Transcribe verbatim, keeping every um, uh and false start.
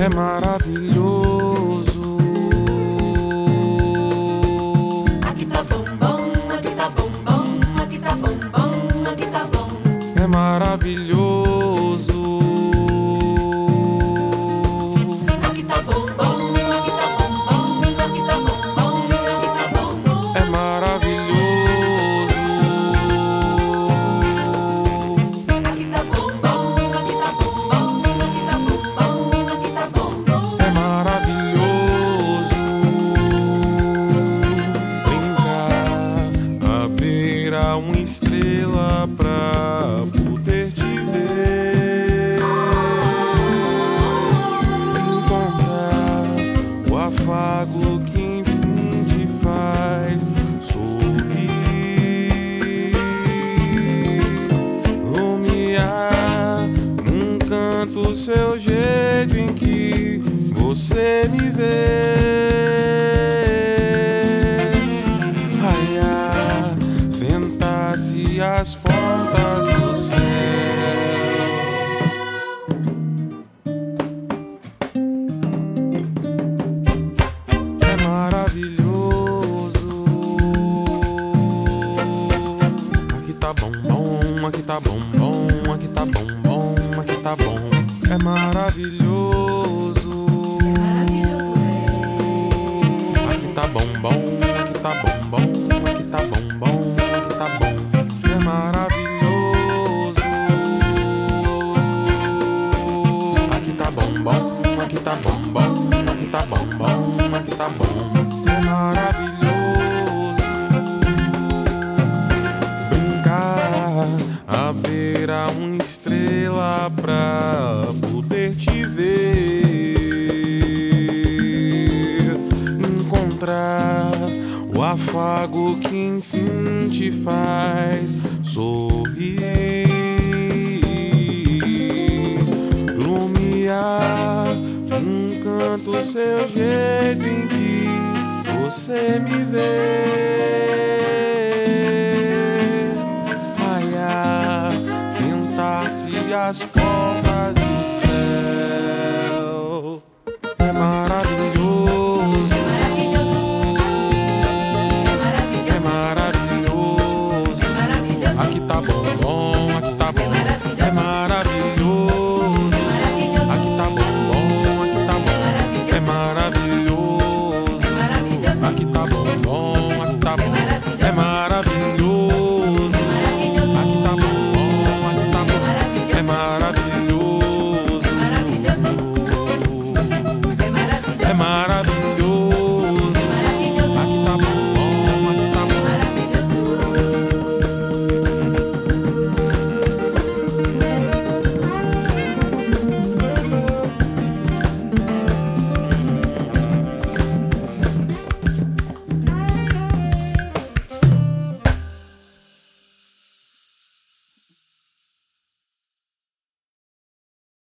é maravilhoso. Aqui tá bom, bom, aqui tá bom, bom, aqui tá bom, bom, aqui tá bom. É maravilhoso. Aqui tá bom, bom, aqui tá bom, bom, aqui tá bom, bom, aqui tá bom, bom. É maravilhoso. Aqui tá bom, bom, aqui tá bom, bom, aqui tá bom, bom, aqui tá bom, bom. É maravilhoso. Brincar à beira uma estrela pra poder te ver. Encontrar o afago que enfim te faz sorrir. Lumiar num canto seu jeito em que você me vê. Raiar, sentar-se às portas do céu. É maravilhoso. Aqui tá bom, bom, aqui tá bom, bom, aqui tá bom, bom, aqui tá bom. É maravilhoso. Maravilhoso Aqui tá bom, bom, aqui tá bom, bom, aqui tá bom, bom, aqui tá bom. É maravilhoso. Aqui tá bom, bom, aqui tá bom, bom, aqui tá bom, bom, aqui tá bom. É maravilhoso. Brincar à beira uma estrela pra poder te ver. Encontrar o afago que enfim te faz sorrir. Lumiar num canto seu jeito em que você me vê. Raiar, sentar-se às portas do céu. É maravilhoso. maravilhoso, É maravilhoso. maravilhoso, Aqui tá bom, bom, aqui tá bom. É maravilhoso. maravilhoso, Aqui tá bom, bom, aqui tá bom. É maravilhoso. maravilhoso, Aqui tá bom, bom, aqui tá bom. É maravilhoso. maravilhoso, Aqui tá bom, bom, aqui tá bom. É maravilhoso.